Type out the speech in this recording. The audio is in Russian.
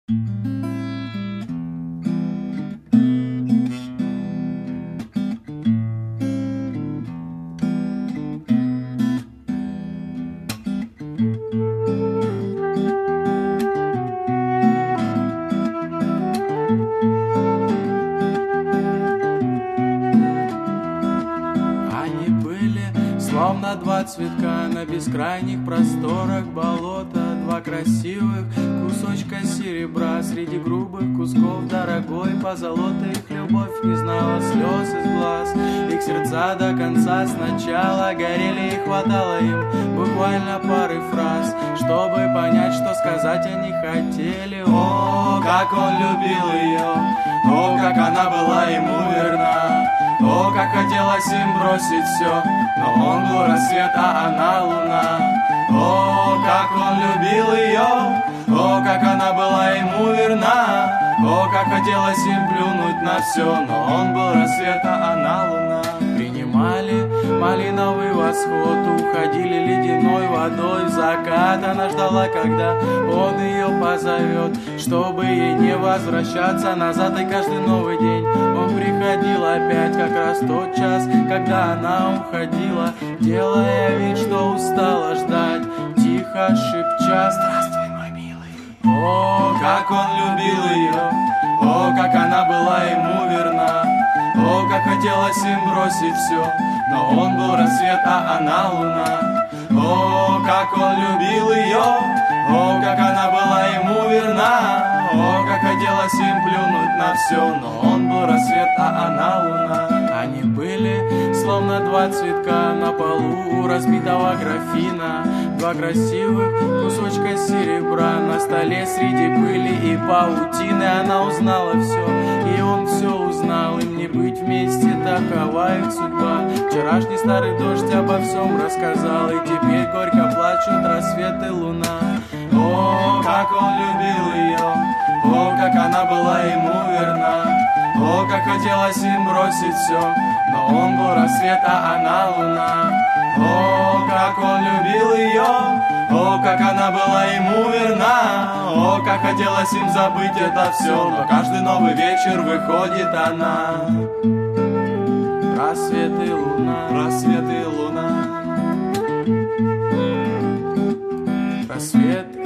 Словно два цветка на бескрайних просторах болота, два красивых кусочка серебра среди грубых кусков дорогой позолоты. Их любовь не знала слез из глаз, их сердца до конца сначала горели, и хватало им буквально пары фраз, чтобы понять, что сказать они хотели. О, как он любил ее, о, как она была ему верна, о, как хотелось им бросить все, но он был рассвет, а она луна. О, как он любил ее, о, как она была ему верна, о, как хотелось им плюнуть на все, но он был рассвет, а она луна. Принимали малиновый восход, уходили ледяной водой в закат. Она ждала, когда он ее позовет, чтобы ей не возвращаться назад. И каждый новый день он приходил опять, как раз тот час, когда она уходила, делая вид, что устала ждать, тихо шепча: «Здравствуй, мой милый». О, как он любил ее, о, как она была ему верна, о, как хотелось им бросить все, но он был рассвет, а она луна. О, как он любил ее, о, как она была ему верна, о, как хотелось им плюнуть на все, но он был рассвет, а она луна. Они были словно два цветка на полу у разбитого графина, два красивых кусочка серебра на столе среди пыли и паутины. Она узнала все, и он все узнал, им не быть вместе, такова их судьба. Вчерашний старый дождь обо всем рассказал, и теперь горько плачут рассвет и луна. О, как он любил ее, о, как она была ему верна, о, как хотелось им бросить все, но он был рассвет, а она луна. О, как он любил ее, о, как она была ему верна, о, как хотелось им забыть это все, но каждый новый вечер выходит она. Рассвет и луна, рассвет и луна, рассвет